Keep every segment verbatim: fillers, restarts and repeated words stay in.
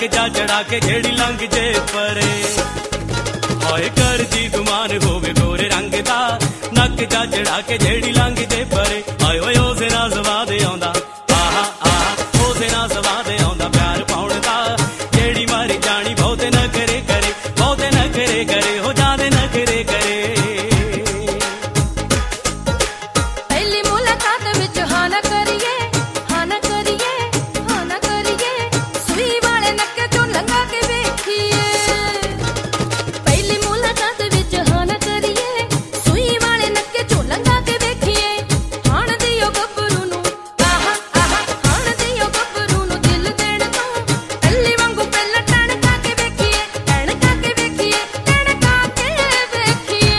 जा चढ़ा के जेड़ी लंघ जे परे। हाय कर जी गुमान होवे गोरे रंग दा, नक जा चढ़ा के जेड़ी लंघ जे परे। हाय ओए ओसे ना स्वाद आउंदा, आहा आहा ओसे ना स्वाद आउंदा प्यार पाउण दा। जेड़ी मारी जानी बहुते नखरे करे, बहुते नखरे करे, हो जादे नखरे करे। पहली मुलाकात विच हाँ ना करिए, हाँ ना करिए, हाँ ना करिए, सुई वाले नक्के चों लंघा के वेखिए। पहली मुलाकात विच हाँ ना करिए, सुई वाले नक्के चों लंघा के वेखिए। हाण दियो गभरू नूं, आहा आहा हाण दियो गभरू नूं दिल देण तों पहली वांगू पहला टणका के वेखिए, टणका के वेखिए, टणका के वेखिए।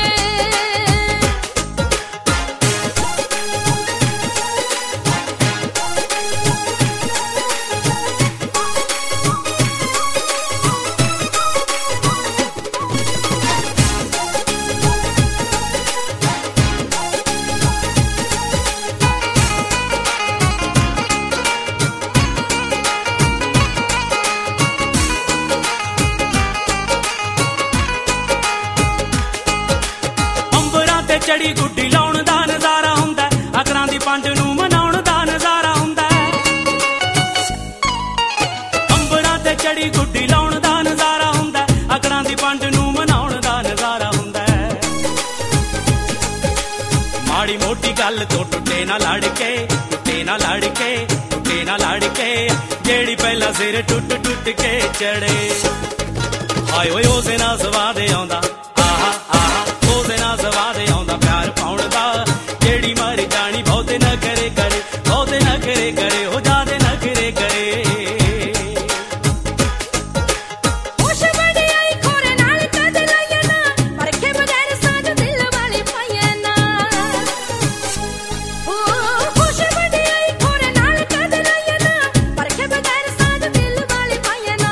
अंबरां ते चढ़ी गुड्डी लाउण दा नज़ारा हुंदा, अकरां दी पंज नूं मनाउण दा नज़ारा हुंदा। अंबरां ते चढ़ी गुड्डी लाउण दा नज़ारा हुंदा, अकरां दी पंज नूं मनाउण दा नज़ारा हुंदा। माड़ी मोटी गल तो टुटे ना लड़ के, टुटे ना लड़ के, टुटे ना लड़ के, जेड़ी पहला सिर टुट टुट के चढ़े। हाय ओए ओसे ना स्वाद आउंदा, आहा आहा ओसे ना स्वाद आउंदा प्यार पाउण दा। जेड़ी मारी जानी बहुते नखरे करे, बहुते नखरे करे, हो जादे नखरे करे। होश बड़ी आई खोरे नाल कद लईए ना, परखे बगैर साज दिल वाली पाईए ना। ओ होश बड़ी आई खोरे नाल कद लईए ना, परखे बगैर साज दिल वाली पाईए ना।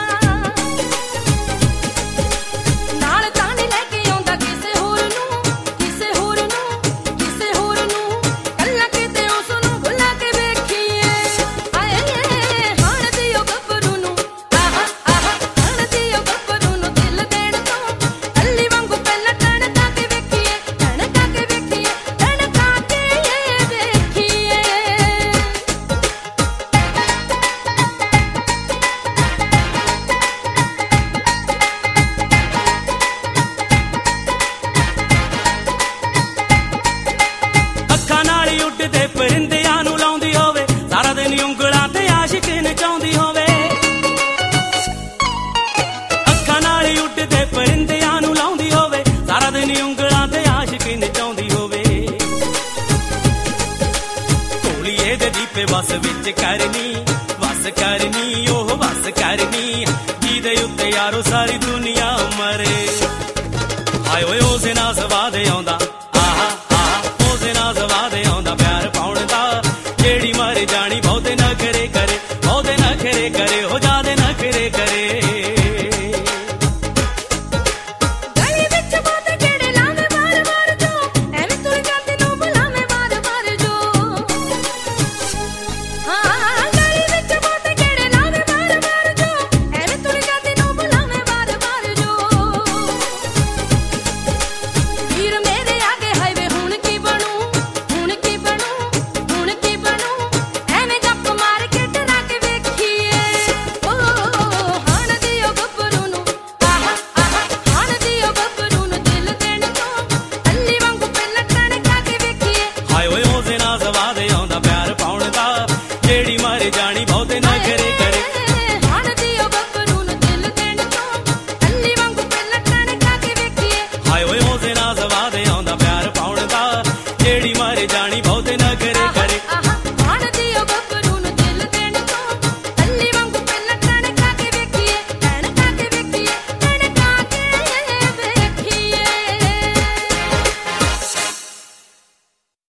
नाल तां नहीं लेके आउंदा किसे होर नूं, किसे होर नूं, किसे होर नूं, कल्ला किते उस नूं भुला के वेखीए। आए हाण दियो गभरू नूं, आहा आहा हाण दियो गभरू नूं दिल देण तों कल्ली वांगू पहला टणका के वेखीए, टणका के वेखीए, टणका के वेखीए। ਅੱਖਾਂ ਨਾਲ ਹੀ ਉੱਡਦੇ ਪਰਿੰਦਿਆਂ ਨੂੰ ਲਾਉਂਦੀ ਹੋਵੇ, ਸਾਰਾ ਦਿਨ ਹੀ ਉਂਗਲਾਂ ਤੇ ਆਸ਼ਿਕ ਨਚਾਉਂਦੀ ਹੋਵੇ। ਅੱਖਾਂ ਨਾਲ ਹੀ ਉੱਡਦੇ ਪਰਿੰਦਿਆਂ ਨੂੰ ਲਾਉਂਦੀ ਹੋਵੇ, ਸਾਰਾ ਦਿਨ ਹੀ ਉਂਗਲਾਂ ਤੇ ਆਸ਼ਿਕ ਨਚਾਉਂਦੀ ਹੋਵੇ। ਢੋਲੀ ਇਹਦੇ ਦੀਪੇ ਵਸ ਵਿੱਚ ਕਰਨੀ, ਵਸ ਕਰਨੀ, ਉਹ ਵਸ ਕਰਨੀ, ਜਿਹਦੇ ਉੱਤੇ ਯਾਰੋ ਸਾਰੀ ਦੁਨੀਆ ਮਰੇ। ਹਾਏ ਓਏ ਉਸੇ ਨਾ ਸਵਾਦ ਆਉਂਦਾ,